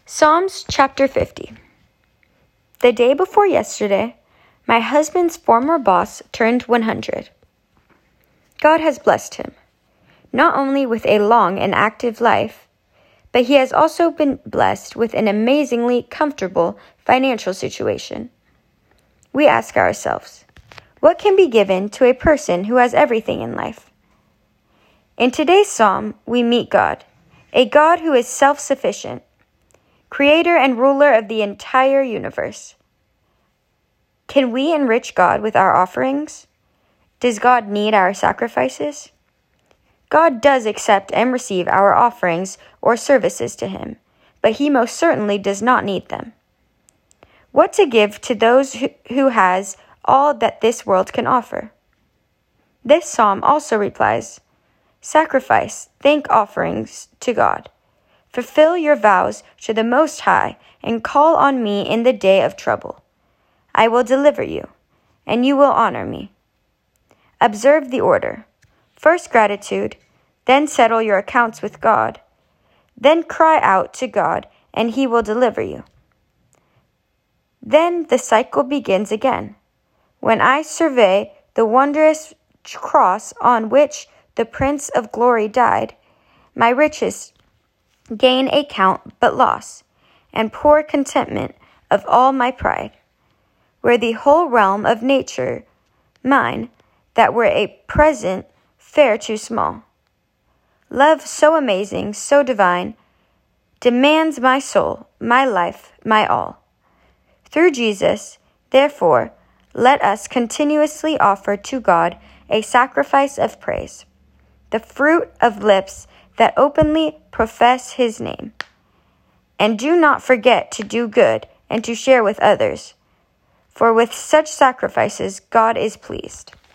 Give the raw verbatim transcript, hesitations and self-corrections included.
Psalms chapter fifty. The day before yesterday, my husband's former boss turned one hundred. God has blessed him, not only with a long and active life, but he has also been blessed with an amazingly comfortable financial situation. We ask ourselves, what can be given to a person who has everything in life? In today's psalm, we meet God, a God who is self-sufficient, creator and ruler of the entire universe. Can we enrich God with our offerings? Does God need our sacrifices? God does accept and receive our offerings or services to him, but he most certainly does not need them. What to give to those who, who has all that this world can offer? This psalm also replies, sacrifice thank offerings to God. Fulfill your vows to the Most High and call on me in the day of trouble. I will deliver you, and you will honor me. Observe the order. First gratitude, then settle your accounts with God. Then cry out to God, and he will deliver you. Then the cycle begins again. When I survey the wondrous cross on which the Prince of Glory died, my riches gain a count but loss, and poor contentment of all my pride. Were the whole realm of nature mine, that were a present fare too small. Love so amazing, so divine, demands my soul, my life, my all. Through Jesus, therefore, let us continuously offer to God a sacrifice of praise, the fruit of lips that openly profess his name. And do not forget to do good and to share with others, for with such sacrifices God is pleased.